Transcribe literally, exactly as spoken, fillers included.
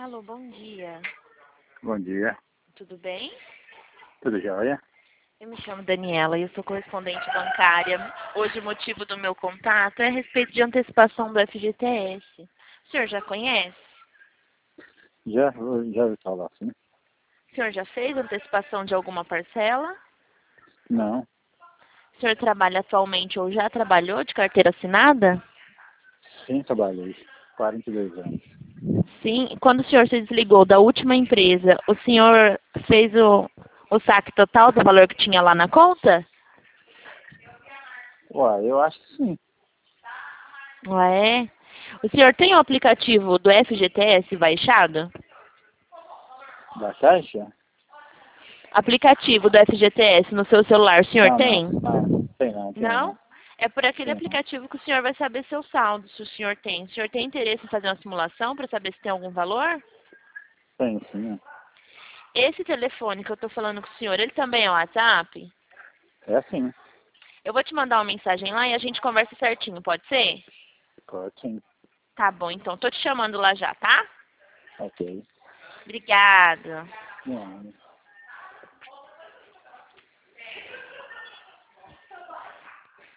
Alô, bom dia. Bom dia. Tudo bem? Tudo jóia? Eu me chamo Daniela e eu sou correspondente bancária. Hoje o motivo do meu contato é a respeito de antecipação do F G T S. O senhor já conhece? Já, já ouvi falar assim? O senhor já fez antecipação de alguma parcela? Não. O senhor trabalha atualmente ou já trabalhou de carteira assinada? Sim, trabalhei. quarenta e dois anos. Sim. Quando o senhor se desligou da última empresa, o senhor fez o, o saque total do valor que tinha lá na conta? Uai, eu acho que sim. Ah, é? O senhor tem o aplicativo do F G T S baixado? Da Caixa? Aplicativo do F G T S no seu celular, o senhor Não, tem? não. Não, tem não, tem Não? não. É por aquele Tem não. aplicativo que o senhor vai saber seu saldo, se o senhor tem. O senhor tem interesse em fazer uma simulação para saber se tem algum valor? Tem sim. Esse telefone que eu estou falando com o senhor, ele também é o WhatsApp? É sim. Eu vou te mandar uma mensagem lá e a gente conversa certinho, pode ser? Pode sim. Tá bom, então. Tô te chamando lá já, tá? Ok. Obrigada. Não.